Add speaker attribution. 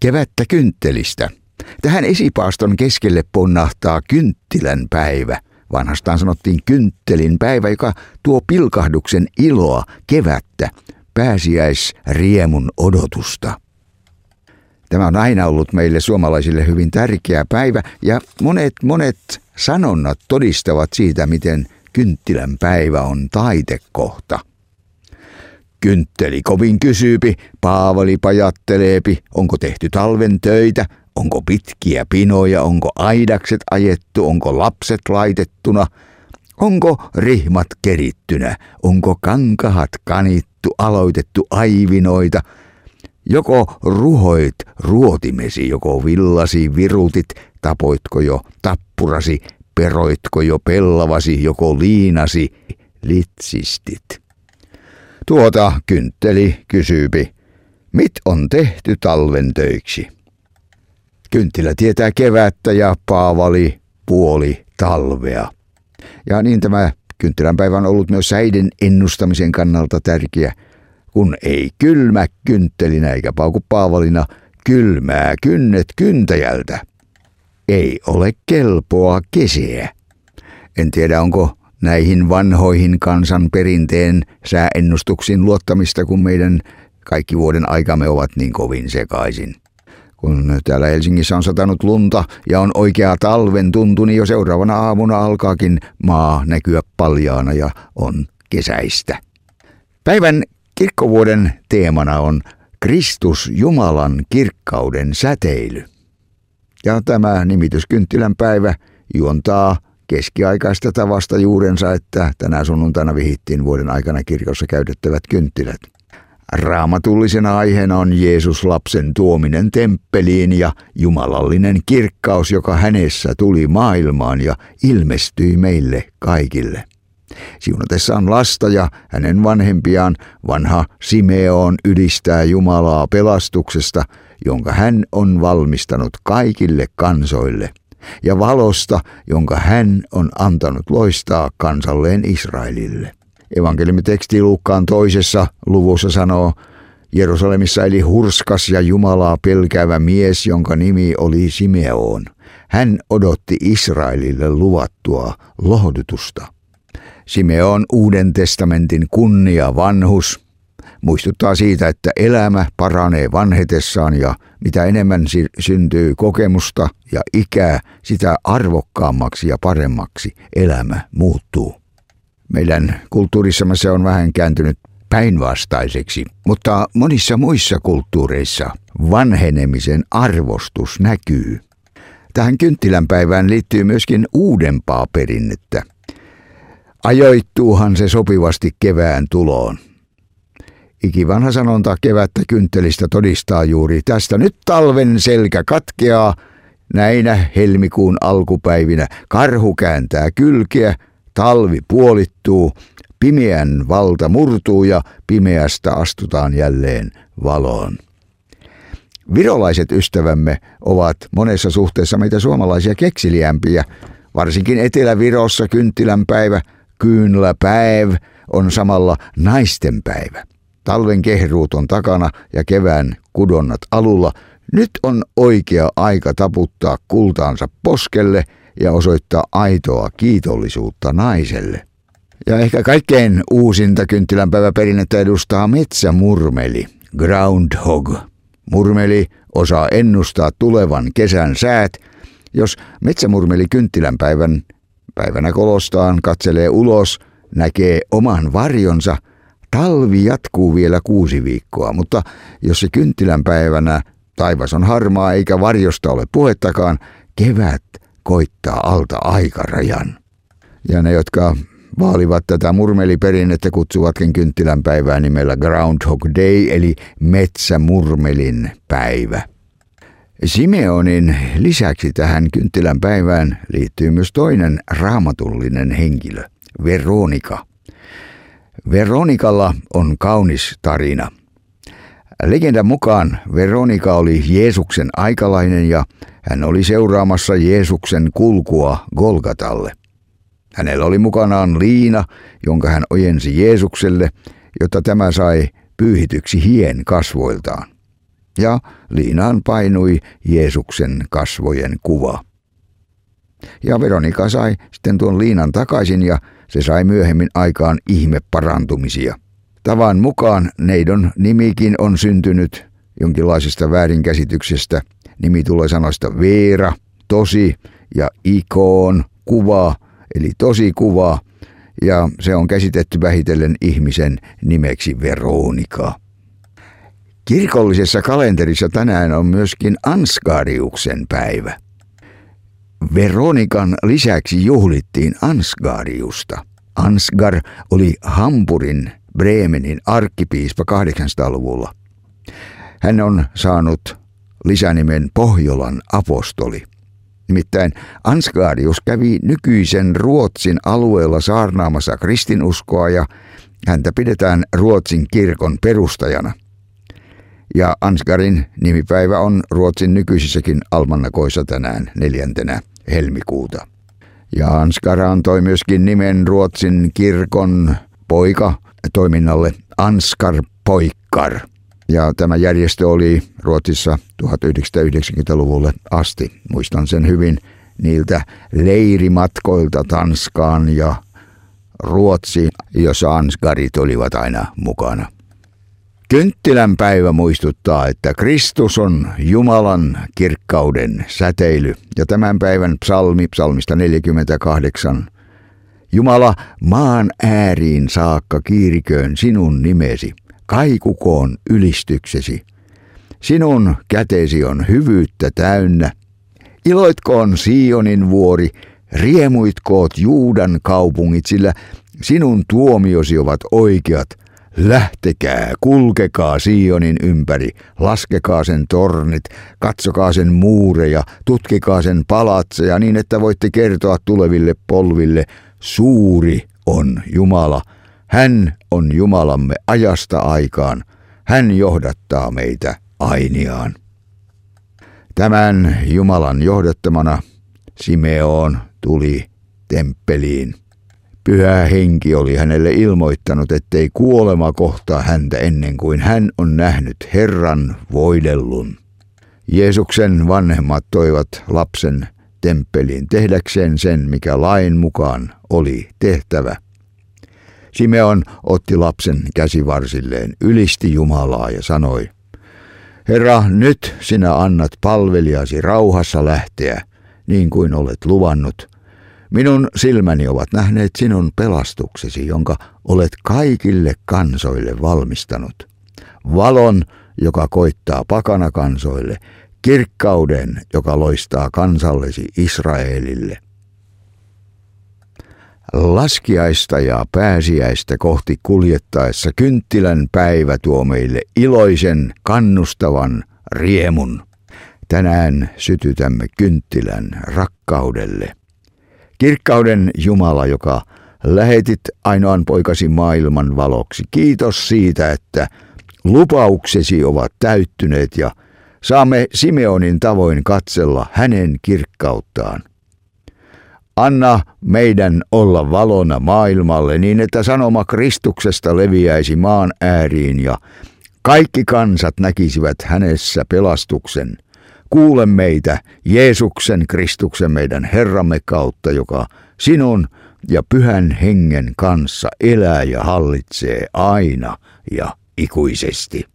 Speaker 1: Kevättä kynttelistä. Tähän esipaaston keskelle ponnahtaa kynttilän päivä. Vanhastaan sanottiin kynttelin päivä, joka tuo pilkahduksen iloa, kevättä, pääsiäisriemun odotusta. Tämä on aina ollut meille suomalaisille hyvin tärkeä päivä ja monet sanonnat todistavat siitä, miten kynttilän päivä on taitekohta. Kyntteli kovin kysyypi, Paavali pajatteleepi, onko tehty talven töitä, onko pitkiä pinoja, onko aidakset ajettu, onko lapset laitettuna, onko rihmat kerittynä, onko kankahat kanittu, aloitettu aivinoita, joko ruhoit ruotimesi, joko villasi virutit, tapoitko jo tappurasi, peroitko jo pellavasi, joko liinasi litsistit. Tuota kyntteli kysyypi, mit on tehty talven töiksi? Kynttilä tietää kevättä ja Paavali puoli talvea. Ja niin tämä kynttilän päivä on ollut myös säiden ennustamisen kannalta tärkeä. Kun ei kylmä kynttelinä eikä pauku Paavalina, kylmää kynnet kyntäjältä. Ei ole kelpoa keseä. En tiedä, onko näihin vanhoihin kansan perinteen sääennustuksiin luottamista, kun meidän kaikki vuoden aikamme ovat niin kovin sekaisin. Kun täällä Helsingissä on satanut lunta ja on oikea talven tuntu, niin jo seuraavana aamuna alkaakin maa näkyä paljaana ja on kesäistä. Päivän kirkkovuoden teemana on Kristus Jumalan kirkkauden säteily. Ja tämä nimitys kynttilän päivä juontaa keskiaikaista tavasta juurensa, että tänä sunnuntaina vihittiin vuoden aikana kirkossa käytettävät kynttilät. Raamatullisena aiheena on Jeesus lapsen tuominen temppeliin ja jumalallinen kirkkaus, joka hänessä tuli maailmaan ja ilmestyi meille kaikille. Siunatessaan lasta ja hänen vanhempiaan vanha Simeon ylistää Jumalaa pelastuksesta, jonka hän on valmistanut kaikille kansoille, ja valosta, jonka hän on antanut loistaa kansalleen Israelille. Evankeliumiteksti Luukkaan 2. luvussa sanoo, Jerusalemissa eli hurskas ja Jumalaa pelkäävä mies, jonka nimi oli Simeon. Hän odotti Israelille luvattua lohdutusta. Simeon Uuden testamentin kunnia vanhus muistuttaa siitä, että elämä paranee vanhetessaan ja mitä enemmän syntyy kokemusta ja ikää, sitä arvokkaammaksi ja paremmaksi elämä muuttuu. Meidän kulttuurissamme se on vähän kääntynyt päinvastaiseksi, mutta monissa muissa kulttuureissa vanhenemisen arvostus näkyy. Tähän kynttilänpäivään liittyy myöskin uudempaa perinnettä. Ajoittuuhan se sopivasti kevään tuloon. Ikivanha sanonta kevättä kynttelistä todistaa juuri tästä. Nyt talven selkä katkeaa, näinä helmikuun alkupäivinä karhu kääntää kylkeä, talvi puolittuu, pimeän valta murtuu ja pimeästä astutaan jälleen valoon. Virolaiset ystävämme ovat monessa suhteessa meitä suomalaisia kekseliämpiä. Varsinkin Etelä-Virossa kynttilänpäivä, kyynläpäiv, on samalla naistenpäivä. Talven kehruut on takana ja kevään kudonnat alulla. Nyt on oikea aika taputtaa kultaansa poskelle ja osoittaa aitoa kiitollisuutta naiselle. Ja ehkä kaikkein uusinta kynttilänpäiväperinnettä edustaa metsämurmeli, groundhog. Murmeli osaa ennustaa tulevan kesän säät. Jos metsämurmeli kynttilänpäivänä kolostaan katselee ulos, näkee oman varjonsa, talvi jatkuu vielä 6 viikkoa, mutta jos se kynttilänpäivänä taivas on harmaa eikä varjosta ole puhettakaan, kevät koittaa alta aikarajan. Ja ne, jotka vaalivat tätä murmeliperinnettä, kutsuvatkin kynttilänpäivää nimellä Groundhog Day, eli metsämurmelin päivä. Simeonin lisäksi tähän kynttilänpäivään liittyy myös toinen raamatullinen henkilö, Veronika. Veronikalla on kaunis tarina. Legendan mukaan Veronika oli Jeesuksen aikalainen ja hän oli seuraamassa Jeesuksen kulkua Golgatalle. Hänellä oli mukanaan liina, jonka hän ojensi Jeesukselle, jotta tämä sai pyyhityksi hien kasvoiltaan. ja liinaan painui Jeesuksen kasvojen kuva. Ja Veronika sai sitten tuon liinan takaisin ja se sai myöhemmin aikaan ihmeparantumisia. Tavan mukaan neidon nimikin on syntynyt jonkinlaisesta väärinkäsityksestä. Nimi tulee sanoista Veera, tosi ja ikoon, kuva, eli tosi kuva. Ja se on käsitetty vähitellen ihmisen nimeksi Veronika. Kirkollisessa kalenterissa tänään on myöskin Ansgariuksen päivä. Veronikan lisäksi juhlittiin Ansgariusta. Ansgar oli Hampurin, Bremenin arkkipiispa 800-luvulla. Hän on saanut lisänimen Pohjolan apostoli. Nimittäin Ansgarius kävi nykyisen Ruotsin alueella saarnaamassa kristinuskoa ja häntä pidetään Ruotsin kirkon perustajana. Ja Ansgarin nimipäivä on Ruotsin nykyisissäkin almanakoissa tänään 4. helmikuuta. Ja Ansgar antoi myöskin nimen Ruotsin kirkon poika toiminnalle Ansgar Pojkar. Ja tämä järjestö oli Ruotsissa 1990-luvulle asti. Muistan sen hyvin niiltä leirimatkoilta Tanskaan ja Ruotsiin, jossa Ansgarit olivat aina mukana. Kynttilän päivä muistuttaa, että Kristus on Jumalan kirkkauden säteily. Ja tämän päivän psalmista 48. Jumala, maan ääriin saakka kiiriköön sinun nimesi, kaikukoon ylistyksesi. Sinun kätesi on hyvyyttä täynnä. Iloitkoon Sionin vuori, riemuitkoot Juudan kaupungit, sillä sinun tuomiosi ovat oikeat. Lähtekää, kulkekaa Sionin ympäri, laskekaa sen tornit, katsokaa sen muureja, tutkikaa sen palatseja niin, että voitte kertoa tuleville polville, suuri on Jumala. Hän on Jumalamme ajasta aikaan, hän johdattaa meitä ainiaan. Tämän Jumalan johdattamana Simeon tuli temppeliin. Pyhä henki oli hänelle ilmoittanut, ettei kuolema kohtaa häntä ennen kuin hän on nähnyt Herran voidellun. Jeesuksen vanhemmat toivat lapsen temppeliin tehdäkseen sen, mikä lain mukaan oli tehtävä. Simeon otti lapsen käsivarsilleen, ylisti Jumalaa ja sanoi, Herra, nyt sinä annat palvelijasi rauhassa lähteä, niin kuin olet luvannut. Minun silmäni ovat nähneet sinun pelastuksesi, jonka olet kaikille kansoille valmistanut. Valon, joka koittaa pakanakansoille, kirkkauden, joka loistaa kansallesi Israelille. Laskiaista ja pääsiäistä kohti kuljettaessa kynttilän päivä tuo meille iloisen, kannustavan riemun. Tänään sytytämme kynttilän rakkaudelle. Kirkkauden Jumala, joka lähetit ainoan poikasi maailman valoksi, kiitos siitä, että lupauksesi ovat täyttyneet ja saamme Simeonin tavoin katsella hänen kirkkauttaan. Anna meidän olla valona maailmalle niin, että sanoma Kristuksesta leviäisi maan ääriin ja kaikki kansat näkisivät hänessä pelastuksen. Kuule meitä Jeesuksen Kristuksen meidän Herramme kautta, joka sinun ja Pyhän Hengen kanssa elää ja hallitsee aina ja ikuisesti.